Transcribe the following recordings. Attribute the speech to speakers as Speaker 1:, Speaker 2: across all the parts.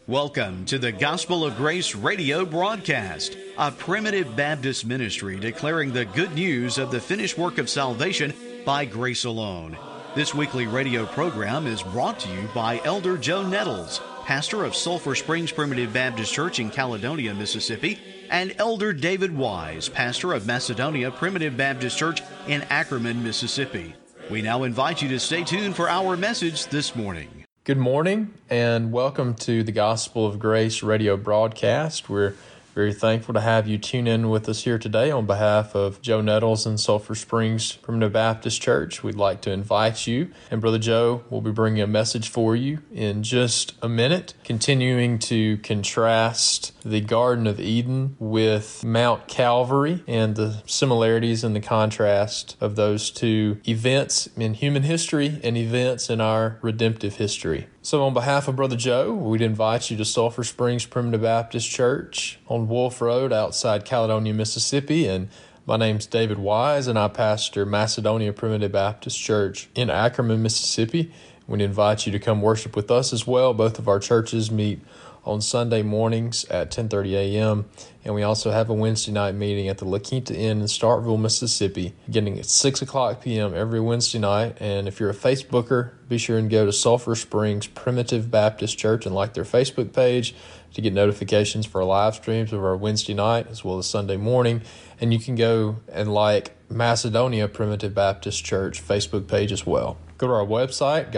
Speaker 1: Welcome to the Gospel of Grace radio broadcast, a primitive Baptist ministry declaring the good news of the finished work of salvation by grace alone. This weekly radio program is brought to you by Elder Joe Nettles, pastor of Sulphur Springs Primitive Baptist Church in Caledonia, Mississippi, and Elder David Wise, pastor of Macedonia Primitive Baptist Church in Ackerman, Mississippi. We now invite you to stay tuned for our message this morning.
Speaker 2: Good morning and welcome to the Gospel of Grace radio broadcast. We're very thankful to have you tune in with us here today on behalf of Joe Nettles and Sulphur Springs Primitive Baptist Church. We'd like to invite you, and Brother Joe will be bringing a message for you in just a minute, continuing to contrast the Garden of Eden with Mount Calvary and the similarities and the contrast of those two events in human history and events in our redemptive history. So on behalf of Brother Joe, we'd invite you to Sulphur Springs Primitive Baptist Church on Wolf Road outside Caledonia, Mississippi. And my name's David Wise, and I pastor Macedonia Primitive Baptist Church in Ackerman, Mississippi. We'd invite you to come worship with us as well. Both of our churches meet on Sunday mornings at 10:30 a.m. And we also have a Wednesday night meeting at the La Quinta Inn in Starkville, Mississippi, beginning at 6 o'clock p.m. every Wednesday night. And if you're a Facebooker, be sure and go to Sulphur Springs Primitive Baptist Church and like their Facebook page to get notifications for our live streams of our Wednesday night as well as Sunday morning. And you can go and like Macedonia Primitive Baptist Church Facebook page as well. Go to our website,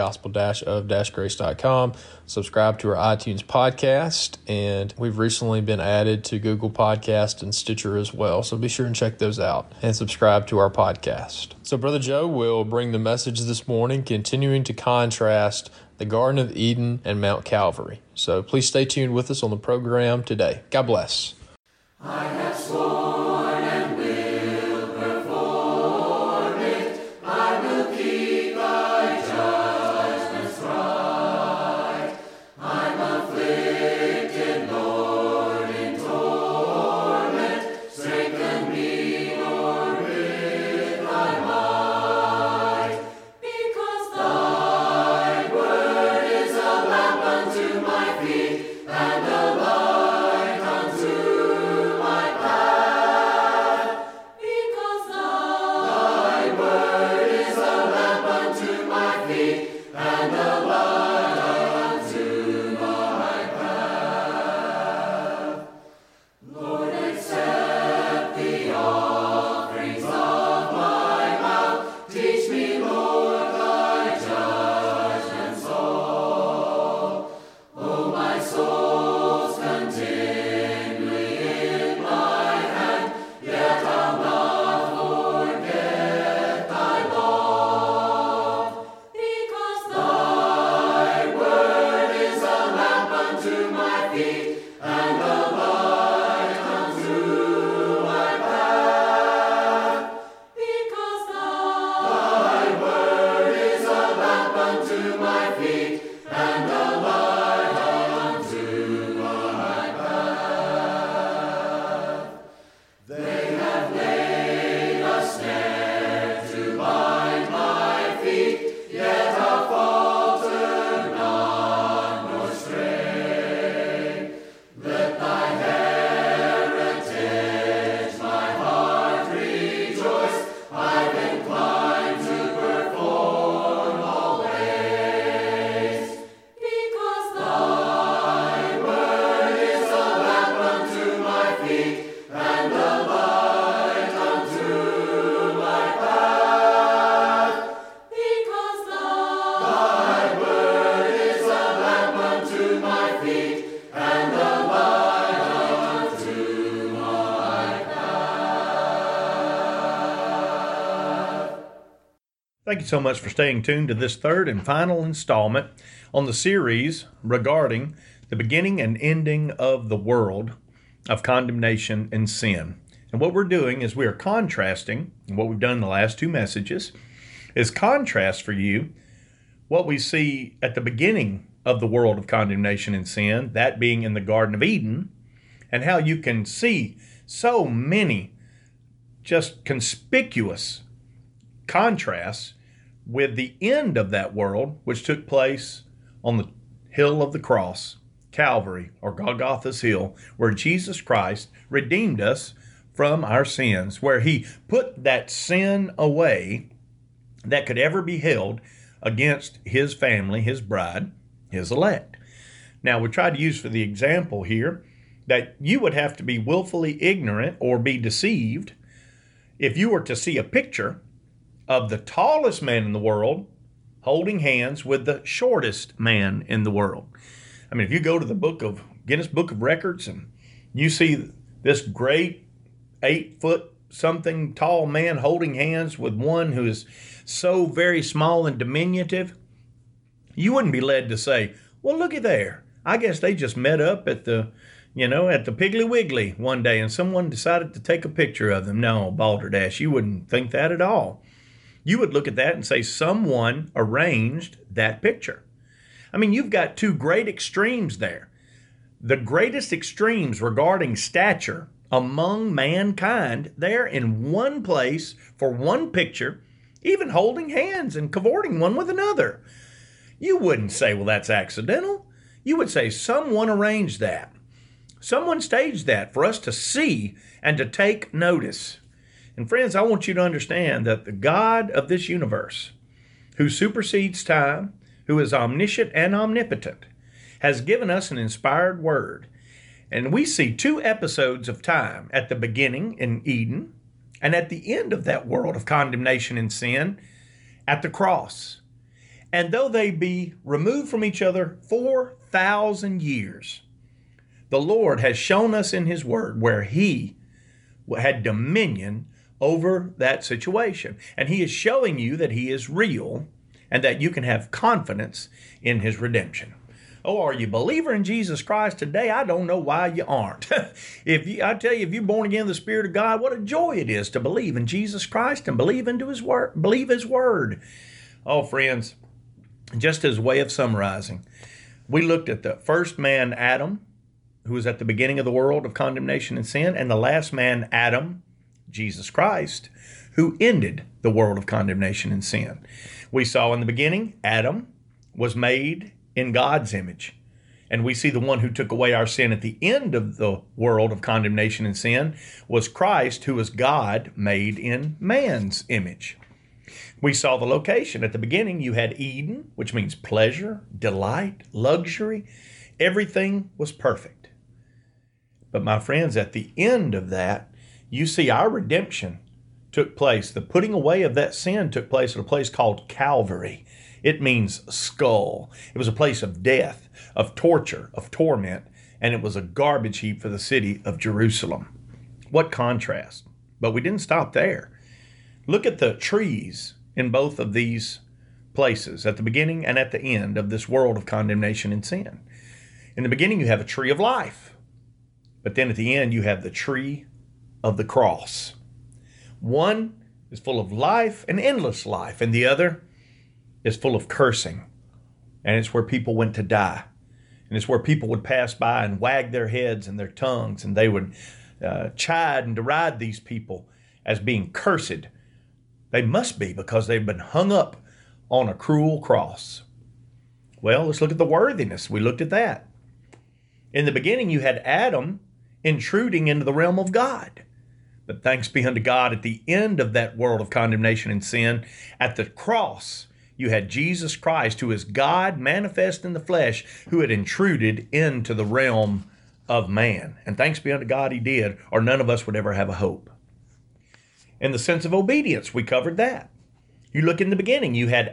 Speaker 2: gospel-of-grace.com, subscribe to our iTunes podcast, and we've recently been added to Google Podcast and Stitcher as well, so be sure and check those out and subscribe to our podcast. So Brother Joe will bring the message this morning, continuing to contrast the Garden of Eden and Mount Calvary. So please stay tuned with us on the program today. God bless.
Speaker 3: I have sworn and will perform it. I will keep thy judgments right. I'm afflicted, Lord, in torment. Strengthen me, Lord, with thy might. Because thy word is a lamp unto my feet and a light unto my path. Because thy word is a lamp unto my feet and a light unto my path. Lord, accept the offerings of my mouth. Teach me, Lord, thy judgments all. O my soul's continually in my hand, yet I'll not forget thy law. Because thy word is a lamp unto my feet and a light unto my path. Because thy word is a lamp unto my feet and a light unto my path. They have laid a snare to bind my feet, yet I'll falter not nor stray. Let thy heritage my heart rejoice. I've inclined to perform always. Because thy word is a lamp unto my feet and a light unto my path. Because thy word is a lamp unto my feet and a light unto my path.
Speaker 4: Thank you so much for staying tuned to this third and final installment on the series regarding the beginning and ending of the world of condemnation and sin. And what we're doing is we are contrasting, and what we've done in the last two messages is contrast for you what we see at the beginning of the world of condemnation and sin, that being in the Garden of Eden, and how you can see so many just conspicuous contrasts with the end of that world, which took place on the hill of the cross Calvary, or Golgotha's Hill, where Jesus Christ redeemed us from our sins, where he put that sin away that could ever be held against his family, his bride, his elect. Now, we tried to use for the example here that you would have to be willfully ignorant or be deceived if you were to see a picture of the tallest man in the world holding hands with the shortest man in the world. I mean, if you go to the Guinness Book of Records and you see this great 8-foot something tall man holding hands with one who is so very small and diminutive, you wouldn't be led to say, well, looky there. I guess they just met up at the Piggly Wiggly one day and someone decided to take a picture of them. No, balderdash, you wouldn't think that at all. You would look at that and say someone arranged that picture. I mean, you've got two great extremes there. The greatest extremes regarding stature among mankind there in one place for one picture, even holding hands and cavorting one with another. You wouldn't say, well, that's accidental. You would say someone arranged that. Someone staged that for us to see and to take notice. And friends, I want you to understand that the God of this universe, who supersedes time, who is omniscient and omnipotent, has given us an inspired word. And we see 2 episodes of time, at the beginning in Eden and at the end of that world of condemnation and sin at the cross. And though they be removed from each other 4,000 years, the Lord has shown us in his word where he had dominion over that situation. And he is showing you that he is real and that you can have confidence in his redemption. Oh, are you a believer in Jesus Christ today? I don't know why you aren't. I tell you, if you're born again in the Spirit of God, what a joy it is to believe in Jesus Christ and believe into his word, believe his word. Oh, friends, just as a way of summarizing, we looked at the first man, Adam, who was at the beginning of the world of condemnation and sin, and the last man, Adam, Jesus Christ, who ended the world of condemnation and sin. We saw in the beginning, Adam was made in God's image. And we see the one who took away our sin at the end of the world of condemnation and sin was Christ, who was God made in man's image. We saw the location. At the beginning, you had Eden, which means pleasure, delight, luxury. Everything was perfect. But my friends, at the end of that, you see our redemption took place. The putting away of that sin took place at a place called Calvary. It means skull. It was a place of death, of torture, of torment, and it was a garbage heap for the city of Jerusalem. What contrast. But we didn't stop there. Look at the trees in both of these places, at the beginning and at the end of this world of condemnation and sin. In the beginning, you have a tree of life. But then at the end, you have the tree of the cross. One is full of life and endless life, and the other is full of cursing. And it's where people went to die. And it's where people would pass by and wag their heads and their tongues, and they would chide and deride these people as being cursed. They must be, because they've been hung up on a cruel cross. Well, let's look at the worthiness. We looked at that. In the beginning, you had Adam intruding into the realm of God. But thanks be unto God, at the end of that world of condemnation and sin, at the cross, you had Jesus Christ, who is God manifest in the flesh, who had intruded into the realm of man. And thanks be unto God he did, or none of us would ever have a hope. In the sense of obedience, we covered that. You look in the beginning, you had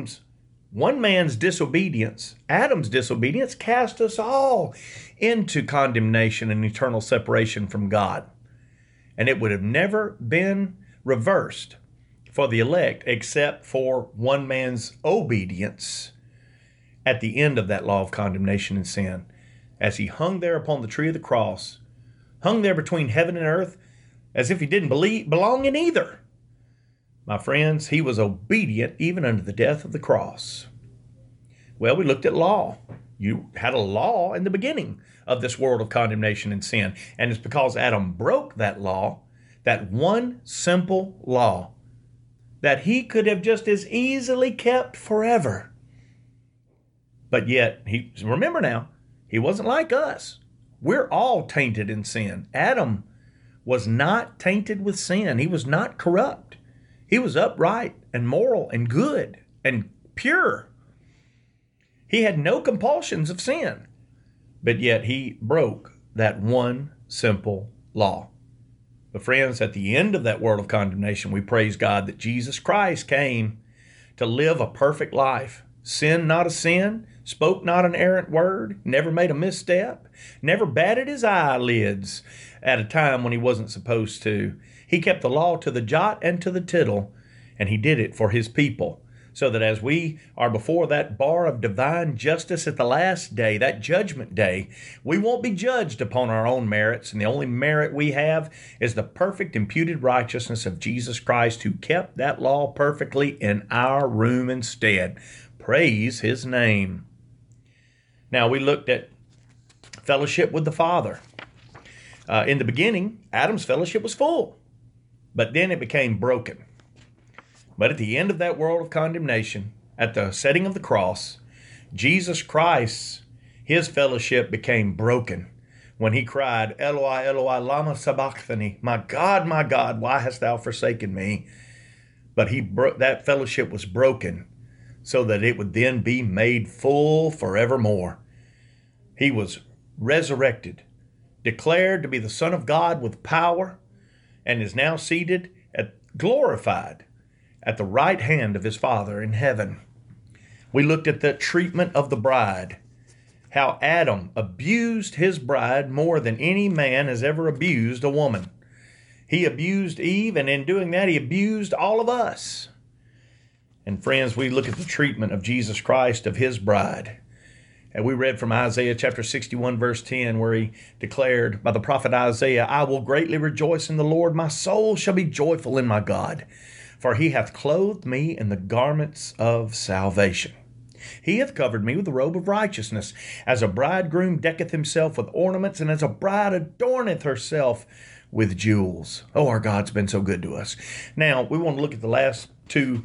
Speaker 4: one man's disobedience. Adam's disobedience cast us all into condemnation and eternal separation from God. And it would have never been reversed for the elect except for one man's obedience at the end of that law of condemnation and sin. As he hung there upon the tree of the cross, hung there between heaven and earth, as if he didn't belong in either. My friends, he was obedient even unto the death of the cross. Well, we looked at law. You had a law in the beginning of this world of condemnation and sin. And it's because Adam broke that law, that one simple law, that he could have just as easily kept forever. But yet, remember now, He wasn't like us. We're all tainted in sin. Adam was not tainted with sin. He was not corrupt. He was upright and moral and good and pure. He had no compulsions of sin, but yet he broke that one simple law. But friends, at the end of that world of condemnation, we praise God that Jesus Christ came to live a perfect life, sinned not a sin, spoke not an errant word, never made a misstep, never batted his eyelids at a time when he wasn't supposed to. He kept the law to the jot and to the tittle, and he did it for his people, so that as we are before that bar of divine justice at the last day, that judgment day, we won't be judged upon our own merits, and the only merit we have is the perfect imputed righteousness of Jesus Christ, who kept that law perfectly in our room instead. Praise his name. Now, we looked at fellowship with the Father. In the beginning, Adam's fellowship was full, but then it became broken. But at the end of that world of condemnation, at the setting of the cross, Jesus Christ, his fellowship became broken when he cried, Eloi, Eloi, lama sabachthani, my God, why hast thou forsaken me? But that fellowship was broken so that it would then be made full forevermore. He was resurrected, declared to be the Son of God with power, and is now seated glorified at the right hand of his Father in heaven. We looked at the treatment of the bride, how Adam abused his bride more than any man has ever abused a woman. He abused Eve, and in doing that, he abused all of us. And friends, we look at the treatment of Jesus Christ of his bride. And we read from Isaiah chapter 61, verse 10, where he declared by the prophet Isaiah, I will greatly rejoice in the Lord. My soul shall be joyful in my God, for he hath clothed me in the garments of salvation. He hath covered me with the robe of righteousness, as a bridegroom decketh himself with ornaments, and as a bride adorneth herself with jewels. Oh, our God's been so good to us. Now, we want to look at the last two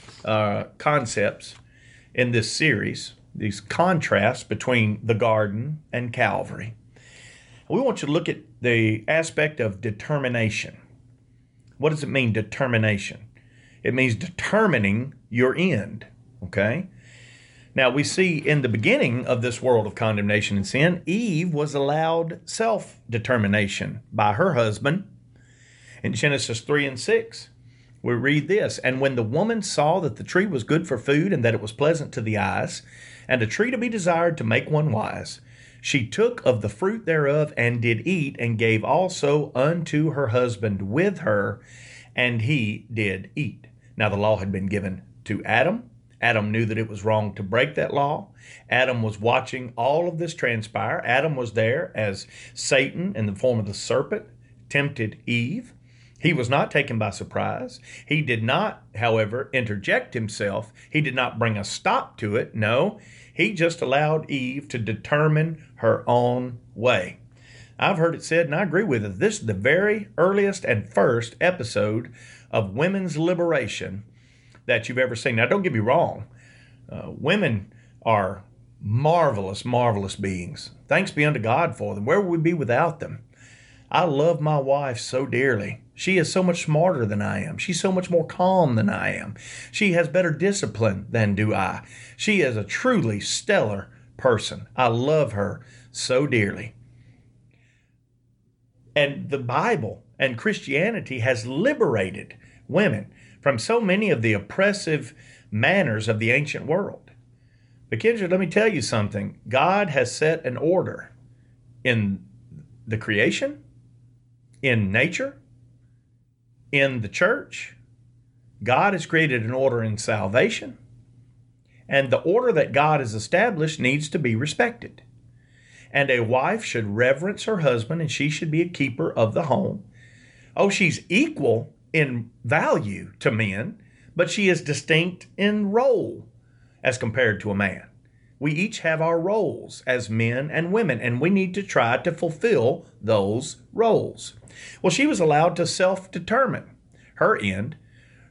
Speaker 4: concepts in this series, these contrasts between the garden and Calvary. We want you to look at the aspect of determination. What does it mean, determination? It means determining your end, okay? Now, we see in the beginning of this world of condemnation and sin, Eve was allowed self-determination by her husband. In Genesis 3 and 6, we read this, And when the woman saw that the tree was good for food, and that it was pleasant to the eyes, and a tree to be desired to make one wise, she took of the fruit thereof, and did eat, and gave also unto her husband with her, and he did eat. Now the law had been given to Adam. Adam knew that it was wrong to break that law. Adam was watching all of this transpire. Adam was there as Satan, in the form of the serpent, tempted Eve. He was not taken by surprise. He did not, however, interject himself. He did not bring a stop to it. No, he just allowed Eve to determine her own way. I've heard it said, and I agree with it, this is the very earliest and first episode of women's liberation that you've ever seen. Now, don't get me wrong. Women are marvelous, marvelous beings. Thanks be unto God for them. Where would we be without them? I love my wife so dearly. She is so much smarter than I am. She's so much more calm than I am. She has better discipline than do I. She is a truly stellar person. I love her so dearly. And the Bible and Christianity has liberated women from so many of the oppressive manners of the ancient world. But Kendra, let me tell you something. God has set an order in the creation, in nature, in the church. God has created an order in salvation, and the order that God has established needs to be respected. And a wife should reverence her husband, and she should be a keeper of the home. Oh, she's equal in value to men, but she is distinct in role as compared to a man. We each have our roles as men and women, and we need to try to fulfill those roles. Well, she was allowed to self-determine her end.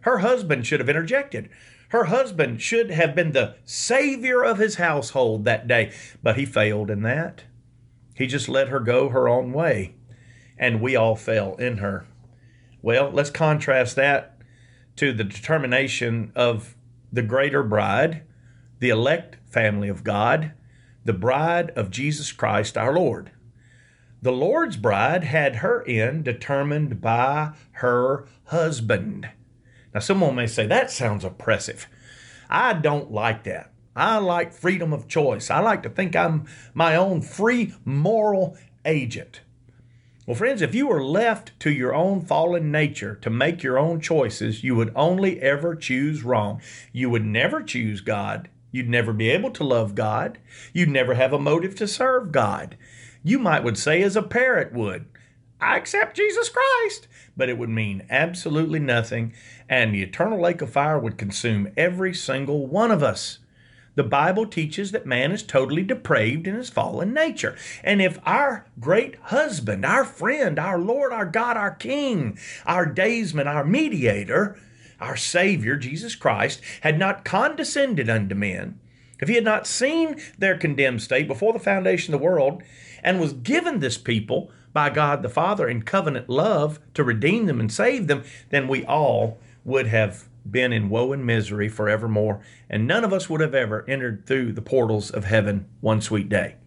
Speaker 4: Her husband should have interjected. Her husband should have been the savior of his household that day, but he failed in that. He just let her go her own way, and we all fell in her. Well, let's contrast that to the determination of the greater bride, the elect family of God, the bride of Jesus Christ our Lord. The Lord's bride had her end determined by her husband. Now, someone may say, that sounds oppressive. I don't like that. I like freedom of choice. I like to think I'm my own free moral agent. Well, friends, if you were left to your own fallen nature to make your own choices, you would only ever choose wrong. You would never choose God. You'd never be able to love God. You'd never have a motive to serve God. You would say, as a parrot would, I accept Jesus Christ, but it would mean absolutely nothing, and the eternal lake of fire would consume every single one of us. The Bible teaches that man is totally depraved in his fallen nature. And if our great husband, our friend, our Lord, our God, our King, our daysman, our mediator, our Savior, Jesus Christ, had not condescended unto men, if he had not seen their condemned state before the foundation of the world, and was given this people by God the Father in covenant love to redeem them and save them, then we all would have been in woe and misery forevermore, and none of us would have ever entered through the portals of heaven one sweet day.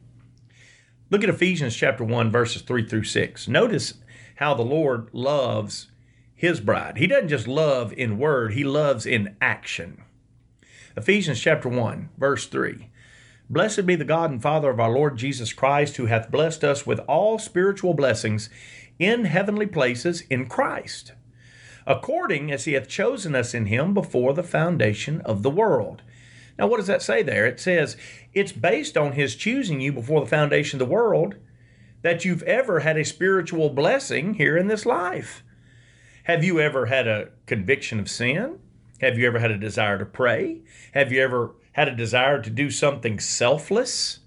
Speaker 4: Look at Ephesians chapter 1, verses 3 through 6. Notice how the Lord loves his bride. He doesn't just love in word, he loves in action. Ephesians chapter 1, verse 3. Blessed be the God and Father of our Lord Jesus Christ, who hath blessed us with all spiritual blessings in heavenly places in Christ, according as he hath chosen us in him before the foundation of the world. Now, what does that say there? It says it's based on his choosing you before the foundation of the world that you've ever had a spiritual blessing here in this life. Have you ever had a conviction of sin? Have you ever had a desire to pray? Have you ever had a desire to do something selfless?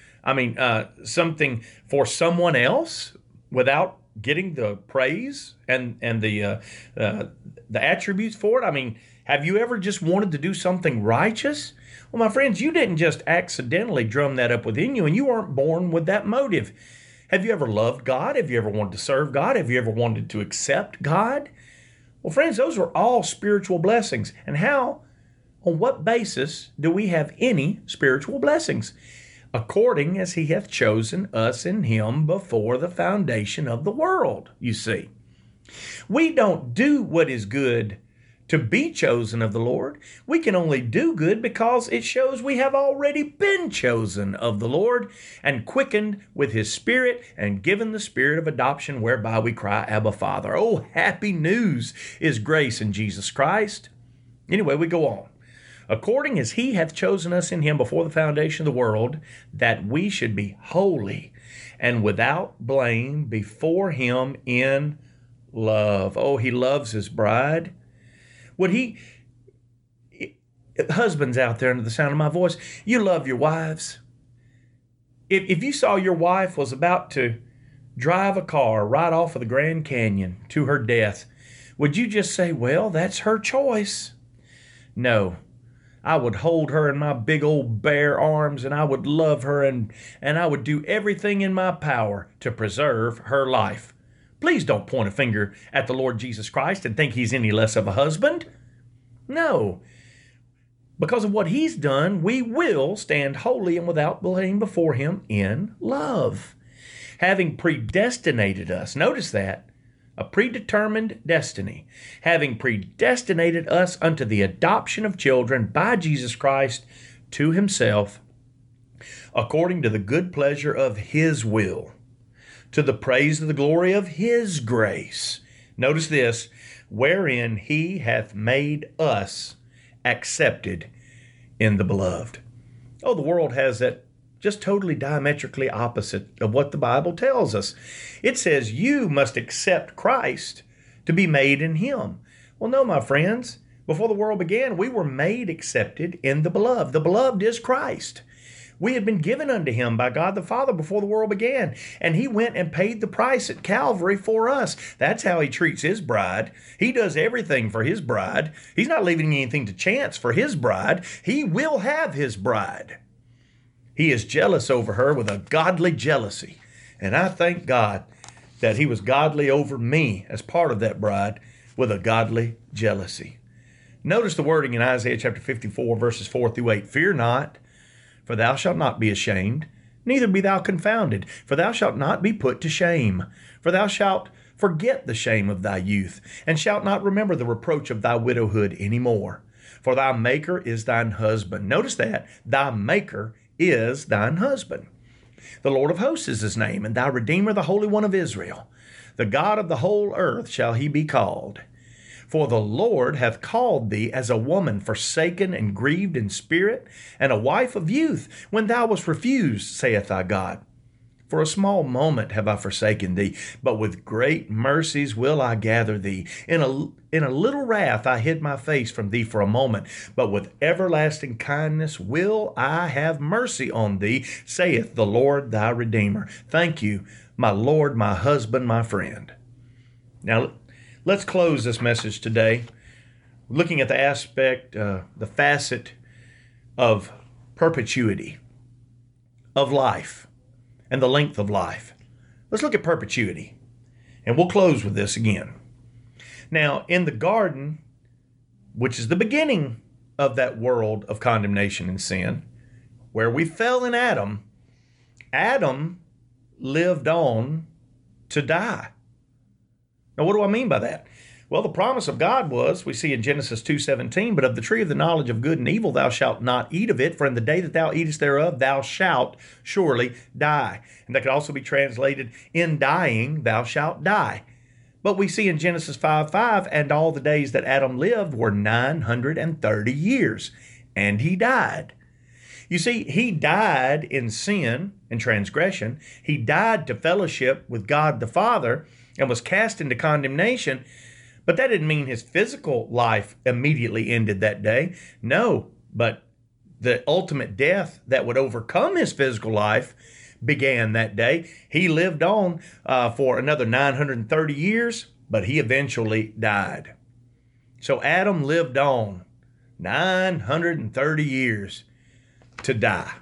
Speaker 4: Something for someone else without getting the praise and the attributes for it? Have you ever just wanted to do something righteous? Well, my friends, you didn't just accidentally drum that up within you, and you weren't born with that motive. Have you ever loved God? Have you ever wanted to serve God? Have you ever wanted to accept God? Well, friends, those are all spiritual blessings. And on what basis do we have any spiritual blessings? According as he hath chosen us in him before the foundation of the world, you see. We don't do what is good to be chosen of the Lord. We can only do good because it shows we have already been chosen of the Lord and quickened with his Spirit and given the Spirit of adoption whereby we cry, Abba, Father. Oh, happy news is grace in Jesus Christ. Anyway, we go on. According as he hath chosen us in him before the foundation of the world, that we should be holy and without blame before him in love. Oh, he loves his bride. Husbands out there under the sound of my voice, you love your wives. If you saw your wife was about to drive a car right off of the Grand Canyon to her death, would you just say, well, that's her choice? No. I would hold her in my big old bare arms, and I would love her, and I would do everything in my power to preserve her life. Please don't point a finger at the Lord Jesus Christ and think he's any less of a husband. No. Because of what he's done, we will stand holy and without blame before him in love. Having predestinated us, notice that, a predetermined destiny, having predestinated us unto the adoption of children by Jesus Christ to himself, according to the good pleasure of his will, to the praise of the glory of his grace. Notice this, wherein he hath made us accepted in the beloved. Oh, the world has that just totally diametrically opposite of what the Bible tells us. It says you must accept Christ to be made in him. Well, no, my friends. Before the world began, we were made accepted in the beloved. The beloved is Christ. We had been given unto him by God the Father before the world began. And he went and paid the price at Calvary for us. That's how he treats his bride. He does everything for his bride. He's not leaving anything to chance for his bride. He will have his bride. He is jealous over her with a godly jealousy. And I thank God that he was godly over me as part of that bride with a godly jealousy. Notice the wording in Isaiah chapter 54, verses 4 through 8. Fear not, for thou shalt not be ashamed, neither be thou confounded, for thou shalt not be put to shame. For thou shalt forget the shame of thy youth, and shalt not remember the reproach of thy widowhood any more. For thy Maker is thine husband. Notice that. Thy Maker is thine husband. The Lord of hosts is his name, and thy Redeemer, the Holy One of Israel. The God of the whole earth shall he be called. For the Lord hath called thee as a woman forsaken and grieved in spirit, and a wife of youth, when thou wast refused, saith thy God. For a small moment have I forsaken thee, but with great mercies will I gather thee. In a little wrath I hid my face from thee for a moment, but with everlasting kindness will I have mercy on thee, saith the Lord thy Redeemer. Thank you, my Lord, my husband, my friend. Now, let's close this message today looking at the aspect, the facet of perpetuity, of life, and the length of life. Let's look at perpetuity, and we'll close with this again. Now, in the garden, which is the beginning of that world of condemnation and sin, where we fell in Adam, Adam lived on to die. Now, what do I mean by that? Well, the promise of God was, we see in Genesis 2:17, but of the tree of the knowledge of good and evil thou shalt not eat of it, for in the day that thou eatest thereof thou shalt surely die. And that could also be translated, in dying thou shalt die. But we see in Genesis 5:5, and all the days that Adam lived were 930 years, and he died. You see, he died in sin and transgression. He died to fellowship with God the Father and was cast into condemnation. But that didn't mean his physical life immediately ended that day. No, but the ultimate death that would overcome his physical life began that day. He lived on for another 930 years, but he eventually died. So Adam lived on 930 years to die.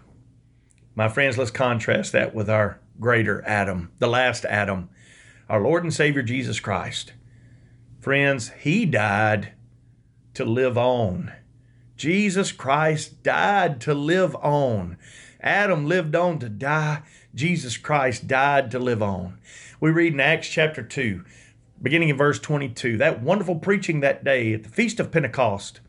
Speaker 4: My friends, let's contrast that with our greater Adam, the last Adam, our Lord and Savior Jesus Christ. Friends, he died to live on. Jesus Christ died to live on. Adam lived on to die. Jesus Christ died to live on. We read in Acts chapter 2, beginning in verse 22, that wonderful preaching that day at the Feast of Pentecost.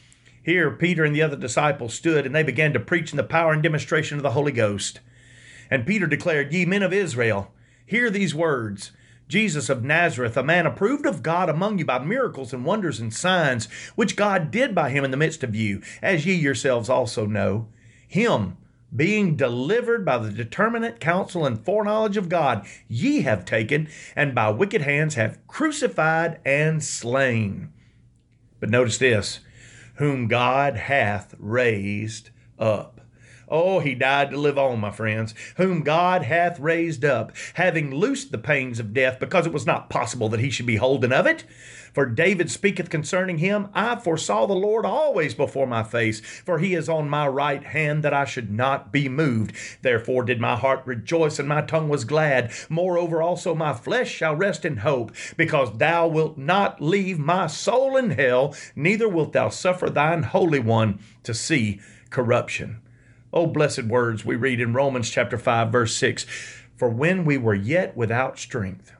Speaker 4: Here, Peter and the other disciples stood, and they began to preach in the power and demonstration of the Holy Ghost. And Peter declared, Ye men of Israel, hear these words. Jesus of Nazareth, a man approved of God among you by miracles and wonders and signs, which God did by him in the midst of you, as ye yourselves also know. Him, being delivered by the determinate counsel and foreknowledge of God, ye have taken, and by wicked hands have crucified and slain. But notice this, whom God hath raised up. Oh, he died to live on, my friends, whom God hath raised up, having loosed the pains of death, because it was not possible that he should be holden of it. For David speaketh concerning him, I foresaw the Lord always before my face, for he is on my right hand, that I should not be moved. Therefore did my heart rejoice, and my tongue was glad. Moreover also my flesh shall rest in hope, because thou wilt not leave my soul in hell, neither wilt thou suffer thine Holy One to see corruption. Oh, blessed words we read in Romans chapter 5, verse 6. For when we were yet without strength,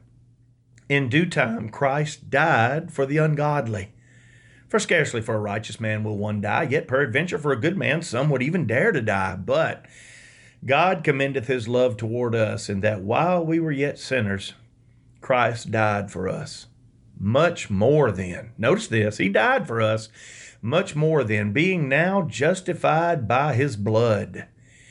Speaker 4: in due time Christ died for the ungodly. For scarcely for a righteous man will one die, yet peradventure for a good man some would even dare to die. But God commendeth his love toward us, in that while we were yet sinners, Christ died for us. Much more then, notice this, he died for us, much more then, being now justified by his blood,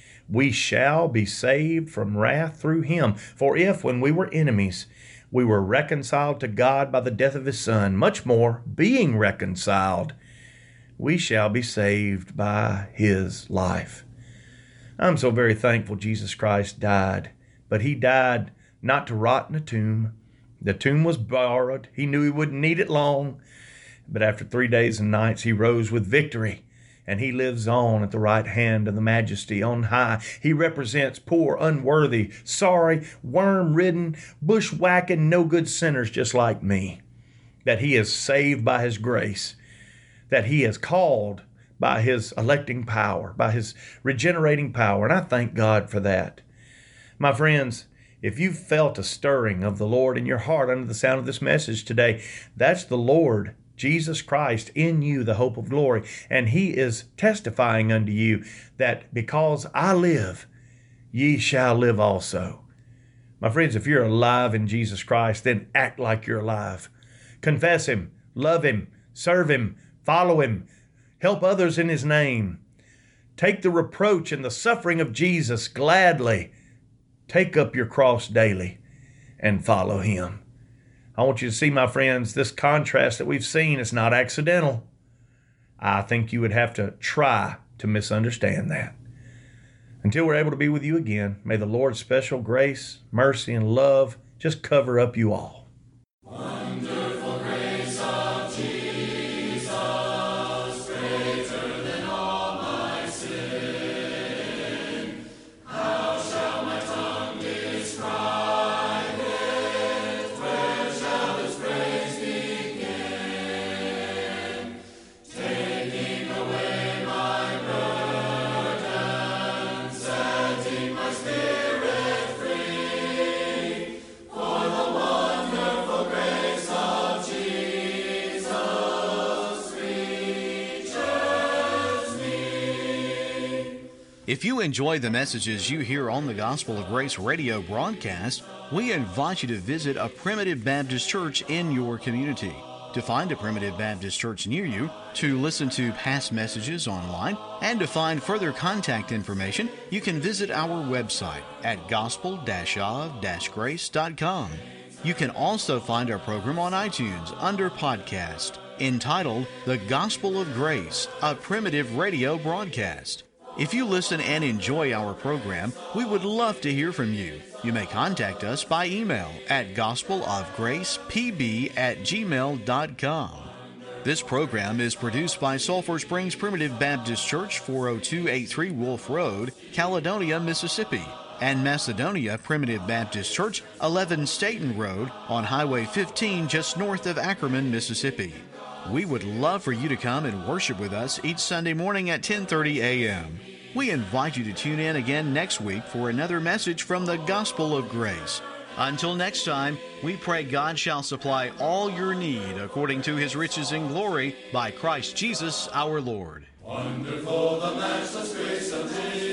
Speaker 4: we shall be saved from wrath through him. For if, when we were enemies, we were reconciled to God by the death of his Son, much more, being reconciled, we shall be saved by his life. I'm so very thankful Jesus Christ died, but he died not to rot in a tomb. The tomb was borrowed. He knew he wouldn't need it long, but after 3 days and nights, he rose with victory, and he lives on at the right hand of the Majesty on high. He represents poor, unworthy, sorry, worm-ridden, bushwhacking, no-good sinners just like me, that he is saved by his grace, that he is called by his electing power, by his regenerating power, and I thank God for that. My friends, if you've felt a stirring of the Lord in your heart under the sound of this message today, that's the Lord Jesus Christ in you, the hope of glory. And he is testifying unto you that because I live, ye shall live also. My friends, if you're alive in Jesus Christ, then act like you're alive. Confess him, love him, serve him, follow him, help others in his name. Take the reproach and the suffering of Jesus gladly. Take up your cross daily and follow him. I want you to see, my friends, this contrast that we've seen is not accidental. I think you would have to try to misunderstand that. Until we're able to be with you again, may the Lord's special grace, mercy, and love just cover up you all.
Speaker 3: Wonderful grace of Jesus, greater than all my sin. How shall my tongue describe it? Where shall its praise begin? Taking away my burden, setting my spirit free. For the wonderful grace of Jesus reaches me.
Speaker 1: If you enjoy the messages you hear on the Gospel of Grace radio broadcast, we invite you to visit a Primitive Baptist church in your community. To find a Primitive Baptist church near you, to listen to past messages online, and to find further contact information, you can visit our website at gospel-of-grace.com. You can also find our program on iTunes under podcast, entitled The Gospel of Grace, a Primitive Radio Broadcast. If you listen and enjoy our program, we would love to hear from you. You may contact us by email at gospelofgracepb@gmail.com. This program is produced by Sulphur Springs Primitive Baptist Church, 40283 Wolf Road, Caledonia, Mississippi, and Macedonia Primitive Baptist Church, 11 Staten Road, on Highway 15 just north of Ackerman, Mississippi. We would love for you to come and worship with us each Sunday morning at 10:30 a.m. We invite you to tune in again next week for another message from the Gospel of Grace. Until next time, we pray God shall supply all your need according to his riches in glory by Christ Jesus our Lord.
Speaker 3: Wonderful the matchless grace of Jesus.